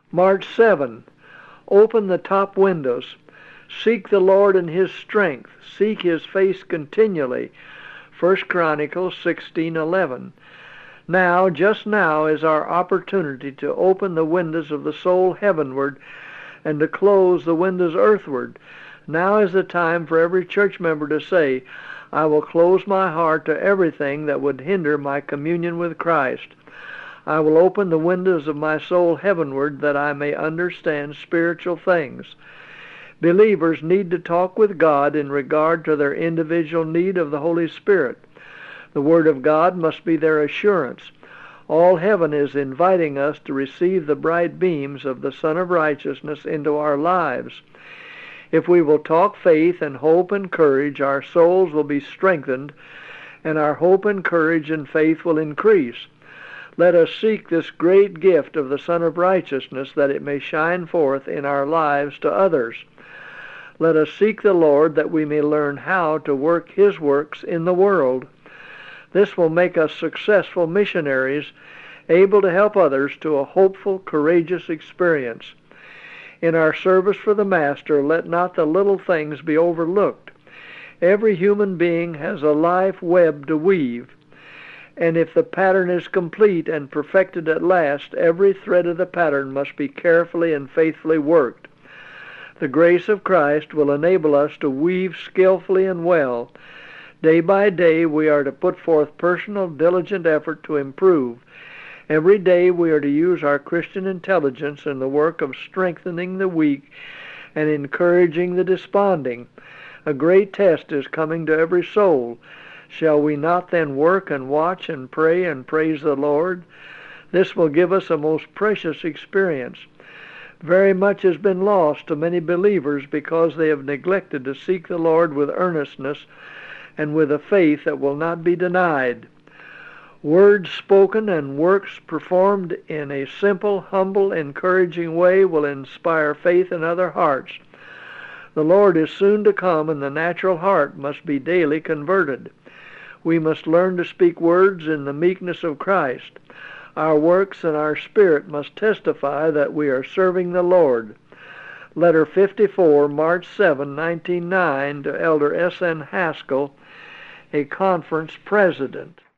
March 7. Open the top windows. Seek the Lord in His strength. Seek His face continually. 1 Chronicles 16:11. Now, just now, is our opportunity to open the windows of the soul heavenward and to close the windows earthward. Now is the time for every church member to say, I will close my heart to everything that would hinder my communion with Christ. I will open the windows of my soul heavenward that I may understand spiritual things. Believers need to talk with God in regard to their individual need of the Holy Spirit. The Word of God must be their assurance. All heaven is inviting us to receive the bright beams of the Son of Righteousness into our lives. If we will talk faith and hope and courage, our souls will be strengthened, and our hope and courage and faith will increase. Let us seek this great gift of the Son of Righteousness that it may shine forth in our lives to others. Let us seek the Lord that we may learn how to work His works in the world. This will make us successful missionaries, able to help others to a hopeful, courageous experience. In our service for the Master, let not the little things be overlooked. Every human being has a life web to weave, and if the pattern is complete and perfected at last, every thread of the pattern must be carefully and faithfully worked. The grace of Christ will enable us to weave skillfully and well. Day by day we are to put forth personal, diligent effort to improve. Every day we are to use our Christian intelligence in the work of strengthening the weak and encouraging the desponding. A great test is coming to every soul. Shall we not then work and watch and pray and praise the Lord? This will give us a most precious experience. Very much has been lost to many believers because they have neglected to seek the Lord with earnestness and with a faith that will not be denied. Words spoken and works performed in a simple, humble, encouraging way will inspire faith in other hearts. The Lord is soon to come, and the natural heart must be daily converted. We must learn to speak words in the meekness of Christ. Our works and our spirit must testify that we are serving the Lord. Letter 54, March 7, 1909, to Elder S.N. Haskell, a conference president.